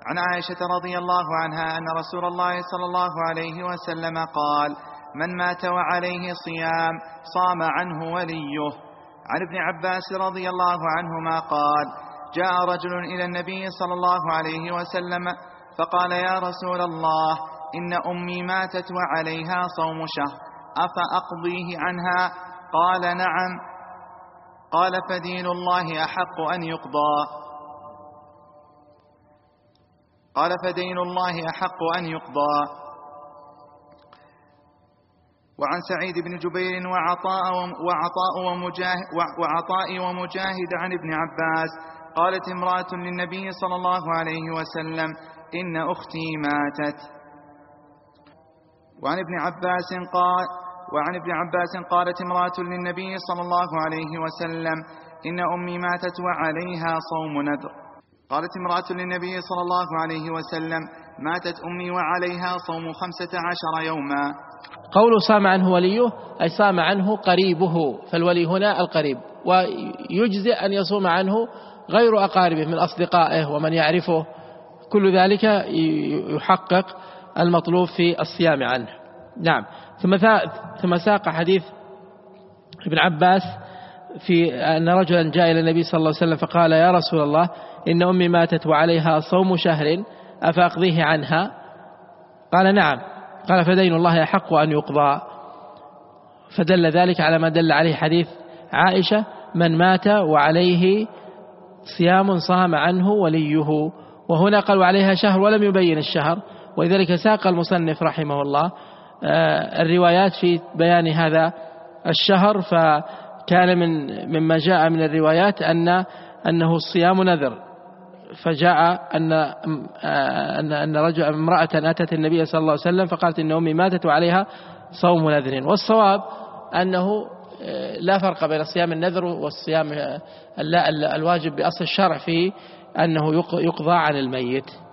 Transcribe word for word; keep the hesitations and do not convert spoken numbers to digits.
عن عائشة رضي الله عنها أن رسول الله صلى الله عليه وسلم قال: من مات وعليه صيام صام عنه وليه. عن ابن عباس رضي الله عنهما قال: جاء رجل إلى النبي صلى الله عليه وسلم فقال: يا رسول الله، إن أمي ماتت وعليها صوم شهر، أفأقضيه عنها؟ قال: نعم. قال: فدين الله أحق أن يقضى. قال: فدين الله أحق أن يقضى. وعن سعيد بن جبير وعطاء وعطاء ومجاهد, وعطاء ومجاهد عن ابن عباس قالت امرأة للنبي صلى الله عليه وسلم: إن أختي ماتت. وعن ابن عباس قال وعن ابن عباس قالت امرأة للنبي صلى الله عليه وسلم: إن أمي ماتت وعليها صوم نذر. قالت امرأة للنبي صلى الله عليه وسلم: ماتت أمي وعليها صوم خمسة عشر يوما. قوله صام عنه وليه أي صام عنه قريبه، فالولي هنا القريب، ويجزئ أن يصوم عنه غير أقاربه من أصدقائه ومن يعرفه، كل ذلك يحقق المطلوب في الصيام عنه. نعم. ثم ثم ساق حديث ابن عباس في أن رجلا جاء إلى النبي صلى الله عليه وسلم فقال: يا رسول الله، إن أمي ماتت وعليها صوم شهر، أفأقضيه عنها؟ قال: نعم. قال: فدين الله يحق أن يقضى. فدل ذلك على ما دل عليه حديث عائشة: من مات وعليه صيام صام عنه وليه. وهنا قال: وعليها شهر، ولم يبين الشهر، ولذلك ساق المصنف رحمه الله الروايات في بيان هذا الشهر، فكان من مما جاء من الروايات أن أنه الصيام نذر، فجاء أن أن أن رجل امرأة أتت النبي صلى الله عليه وسلم فقالت: إن أمي ماتت وعليها صوم نذر. والصواب أنه لا فرق بين صيام النذر والصيام الواجب بأصل الشرع في أنه يقضى عن الميت.